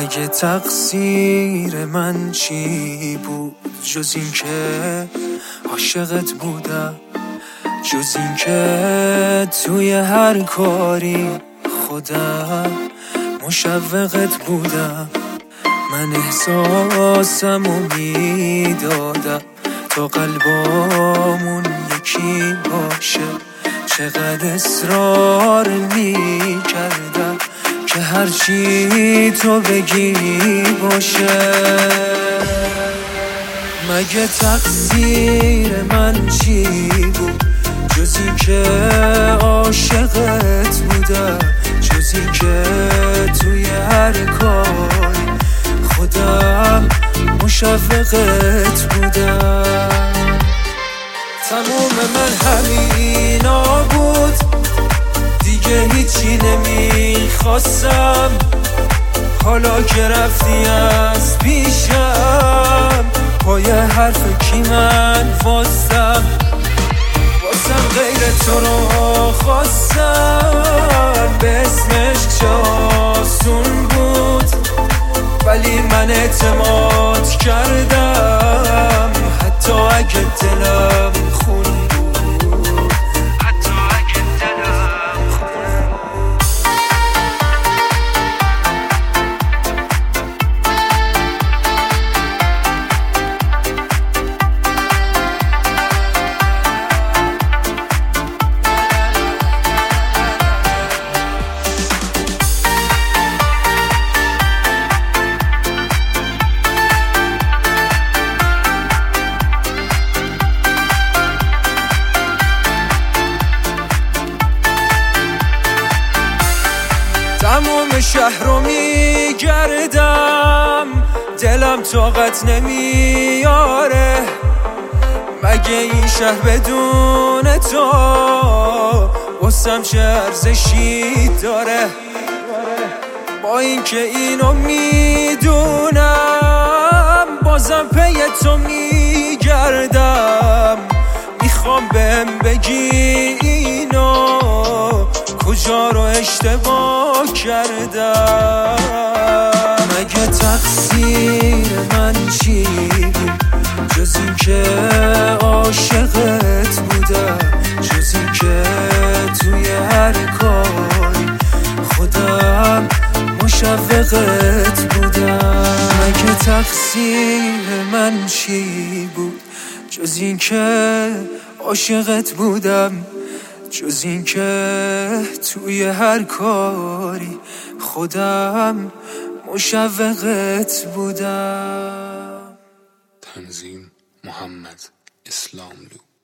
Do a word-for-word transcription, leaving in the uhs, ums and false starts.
مگه تقصیر من چی بود جز این که عاشقت بودم، جز این که توی هر کاری خودم مشوقت بودم. من احساسمو میدادم تا قلبامون یکی باشه، چقدر اصرار میکردم که هرچی تو بگی باشه. مگه تقصیر من چی بود جز این که عاشقت بودم، جز این که توی هر کاری خودم مشوقت بودم. تموم من همینا بود، دیگه هیچی نمیخواستم. حالا که رفتی از پیشم، پای حرف کی من واسم واسم غیر تو رو خواستم. به اسمش چه آسون بود، ولی من اعتماد کردم حتی اگه دلم خون بود، حتی اگه دلم خون بود. تموم شهر رو میگردم، دلم طاقت نمیاره. مگه این شهر بدون تو واسم چه ارزشی داره؟ با اینکه اینو میدونم، بازم پی تو میگردم. میخوام بهم بگی اینو کجا رو اشتباه کردم. مگه تقصیر من چی بود جز این که عاشقت بودم، جز این که توی هر کاری خودم مشوقت بودم. مگه تقصیر من چی بود جز این که عاشقت بودم، جز این که توی هر کاری خودم مشوقت بودم. تنظیم محمد اسلاملو.